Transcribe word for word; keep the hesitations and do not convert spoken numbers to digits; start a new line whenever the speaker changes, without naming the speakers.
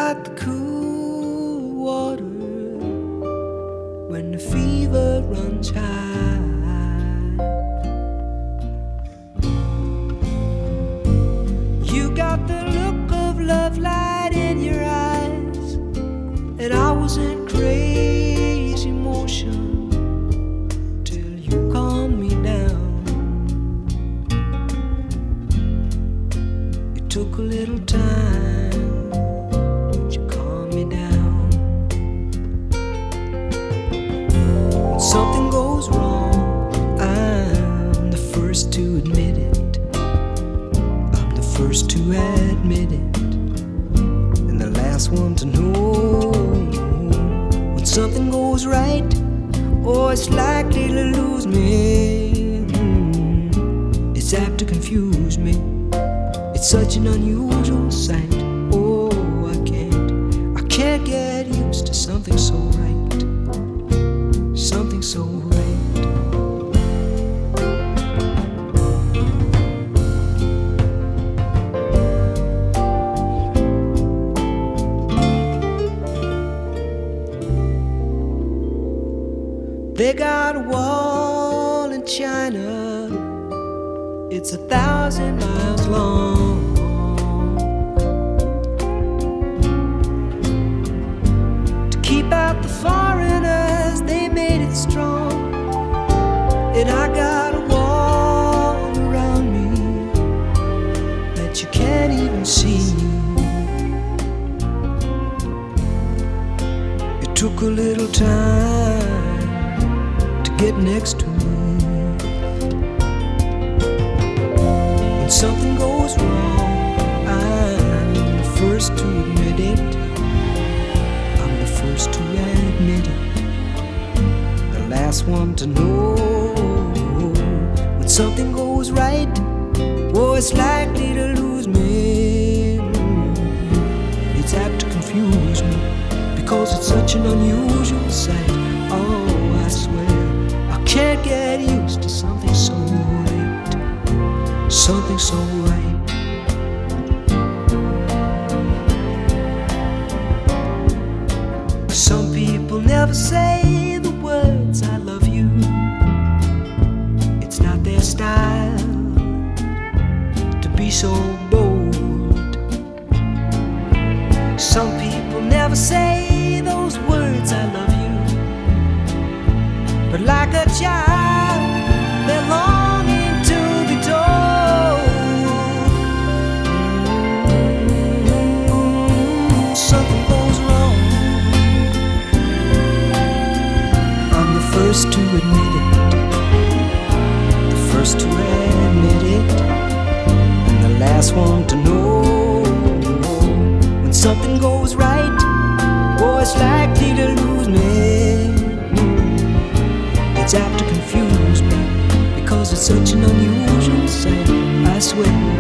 got the cool water when the fever runs high. You got the look of love light in your eyes, and I was in crazy motion till you calmed me down. It took a little time, but you calmed me down. When something goes wrong, I'm the first to admit it. I'm the first to admit it, and the last one to know. When something goes right, oh, it's likely to lose me. Mm, it's apt to confuse me. It's such an unusual sight. Oh, I can't, I can't get used to something so right. Something so right. They got a wall in China, it's a thousand miles long. To keep out the foreigners, they made it strong. And I got a wall around me that you can't even see. It took a little time get next to me. When something goes wrong, I'm the first to admit it. I'm the first to admit it, the last one to know. When something goes right, oh, it's likely to lose me. It's apt to confuse me, because it's such an unusual sight. Oh, I swear can't get used to something so right, something so right. Some people never say the words I love you. It's not their style to be so bold. Some people never say those words I love you, but like a child, they're longing to be told. Something goes wrong, I'm the first to admit it, the first to admit it, and the last one to know. When something goes right, oh, it's likely to lose me. It's apt to confuse me, because it's such an unusual sight. I swear